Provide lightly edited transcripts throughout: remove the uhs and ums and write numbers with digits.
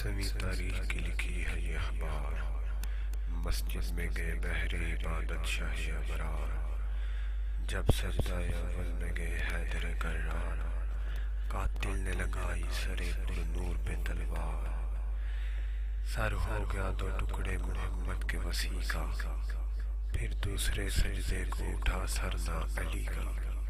سویں تاریخ کی لکھی ہے یہ اخبار، مسجد میں گئے بہر عبادت شاہ ابرار، جب سجدہ اول میں گئے حیدر کرار، قاتل نے لگائی سر پر نور پہ تلوار، سر ہو گیا دو ٹکڑے محمد کے وسیع کا، پھر دوسرے سجدے کو اٹھا سرنا علی کا،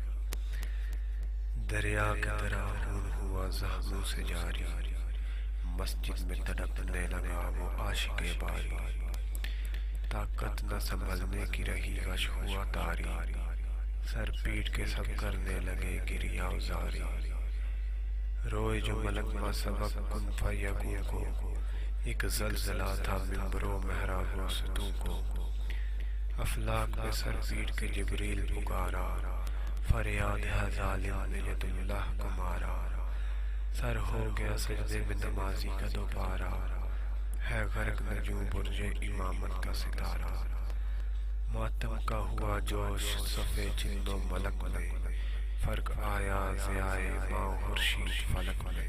دریا کی طرح خون ہوا زخموں سے جاری، مسجد میں تڑپنے لگا وہ عاشق باری، طاقت نہ سنبھلنے کی رہی غش ہوا تاری، سر پیٹ کے سب کرنے لگے گریہ زاری، روئے جو ملک ما سبق کن فیکون کو، ایک زلزلہ تھا منبر و محراب و ستون کو، افلاک میں سر پیٹ کے جبریل پکارا، فریاد ہے ظالم نے ید اللہ کو مارا، سر ہو گیا سجدے میں نمازی کا دوبارہ، ہے غرق نجوم برج امامت کا ستارہ، ماتم کا ہوا جوش صف جن و ملک میں، فرق آیا ضیاء ماہ و خورشید فلک میں،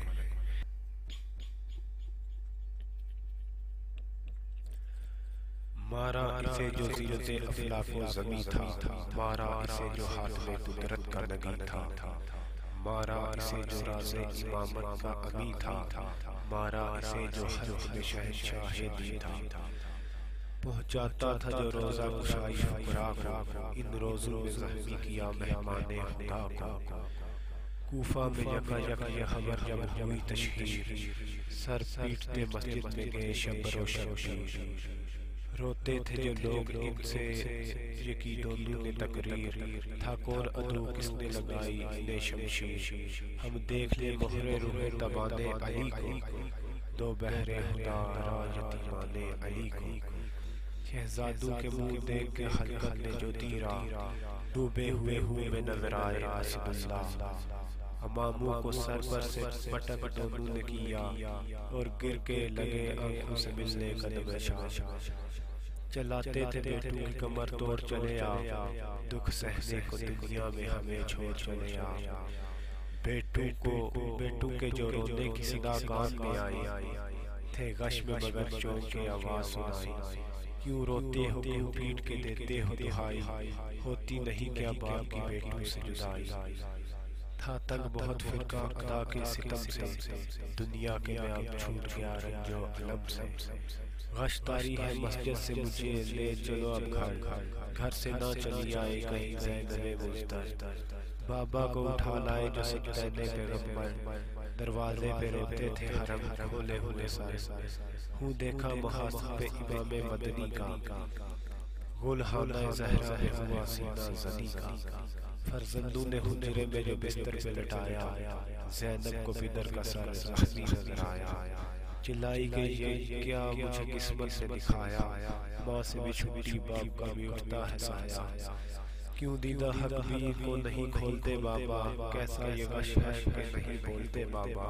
مارا اسے جو زینت افلاک و زمیں تھا، مارا اسے جو حاتم قدرت کا نبی تھا، مارا اسے جو راز امامت کا امی تھا، مارا اسے جو خلق میں شہنشاہ دین تھا، پہنچاتا تھا جو روزہ گشائی فقراء کو، ان روزوں میں زخمی کیا مہمان خدا کو، کوفہ میں یکا یک یہ خبر جب ہوئی تشہیر، سر پیٹتے مسجد میں گئے شبر و شبیر، روتے تھے جو لوگ ان سے یہ کی دونوں نے تقریر، تھا کون عدو کس نے لگائی انہیں شمشیر، ہم دیکھ لیں مہر روح تبان علی کو، دو بہر خدا را یتیمان علی کو، شہزادوں کے منہ دیکھ کے خلقت نے جو تیرا، ڈوبے ہوئے میں نظر آئے اسد اللہ، اماموں کو سر پر سے پٹک دونوں نے کیا، اور گر کے لگے آنکھوں سے ملنے قدم شاہ، چلاتے تھے بیٹوں کی کمر توڑ چلے آ، دکھ سہنے کو دنیا میں ہمیں چھوڑ چلے آ، بیٹوں کے جو رونے کی صدا کان میں آئی، تھے غش میں مگر چونک کے آواز سنائی، کیوں روتے ہو کیوں پیٹ کے دیتے ہو دہائی، ہوتی نہیں کیا باپ کی بیٹوں سے جدائی، تھا تنگ بہت فرقہ ادا کے ستم سے، دنیا کے میں اب چھوٹ گیا رنج و علم سے، غش طاری ہے مسجد سے مجھے لے چلو اب گھر سے نہ چلی آئے کہیں زینب مزدر، بابا کو اٹھا لائے جو سجدے پیغمبر، دروازے پہ روتے تھے حرم کھولے ہوئے سر، ہوں دیکھا محاسن پہ امام مدنی کا، گلخانہ زہرا پہ ہوا سینہ زنی کا، فرزندوں نے حجرے میں جو بستر پہ لٹایا، زینب کو بدر کا سر زخمی نظر آیا، چلائی گئی یہ کیا مجھے قسمت نے دکھایا، ماں سے بھی چھوٹی باپ کا بھی اٹھتا ہے سایہ، کیوں دیدہ حق بھی کو نہیں کھولتے بابا، کیسا یہ غش ہے کہ نہیں بولتے بابا،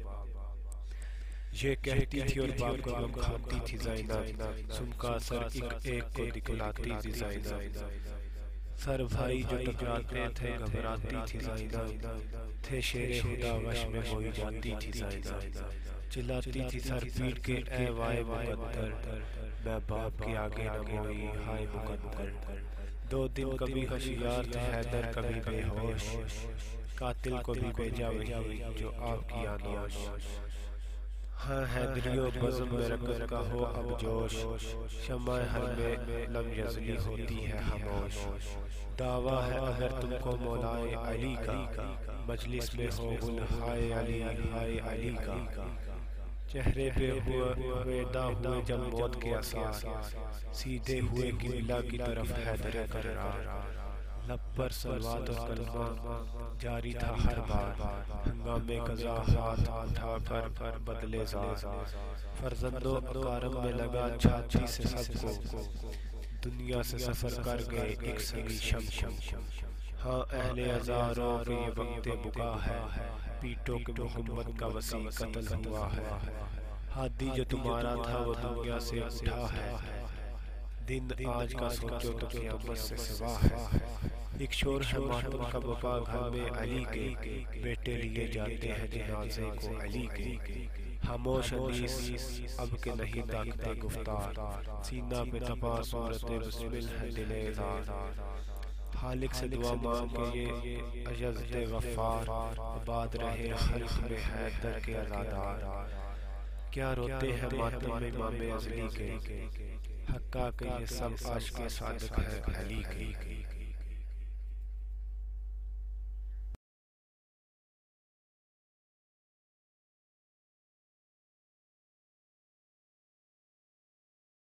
یہ کہتی تھی اور باپ کو غم کھاتی تھی زینب، سن کا سر ایک کو دکھلاتی تھی زینب، سر بھائی جو ٹکراتے تھے گھبراتی تھی زینب، تھے شیر خدا غش میں ہوئی جاتی تھی زینب، چلاتی تھی سر پیٹ کے اے وائے مقدر، میں باپ کے آگے نہ موئی ہائے مقدر، دو دن کبھی ہوشیار تھے حیدر کبھی بے ہوش، قاتل کو بھی بھیجا وہی جو آپ کی آنوش، ہاں حیدریو بزم میں رکت کا ہو اب جوش، شمع حل میں لم یزلی ہوتی ہے خاموش، دعویٰ ہے اگر تم کو مولائے علی کا، مجلس میں ہو گل ہائے علی کا، چہرے پہ ہوئے جب موت کے آثار، سیدھے ہوئے قبلہ کی طرف حیدر کرار، لب پر صلوات اور کلمہ جاری تھا ہر بار، ہنگامے قضا ہاتھ اٹھا کر بدلے زار، فرزند و اکارم میں لگا چھاتی سے سب کو، دنیا سے سفر کر گئے ایک سنگی شم، ہاں اہل ہزاروں کے یہ وقت بکا ہے، پیٹوں کے محمد کا وسیع قتل ہوا ہے، ہادی جو تمہارا تھا وہ دنیا سے اٹھا ہے، دن آج کا سوچو تو قیامت سے سوا ہے، ایک شور ہے ماتم کا بپا گھر میں علی کے، بیٹے لیے جاتے ہیں جنازے کو علی کے، خاموش انیس اب کے نہیں طاقت گفتار، سینہ پہ تپا صورت بسمل ہے دل دار، خالق سے دعا مانگ کے یہ عجز غفار، آباد رہے خلق میں حیدر کے عزادار، کیا روتے ہیں ماتم میں امام ازلی کے، حقا کہ یہ سب عاشق صادق ہے علی کے۔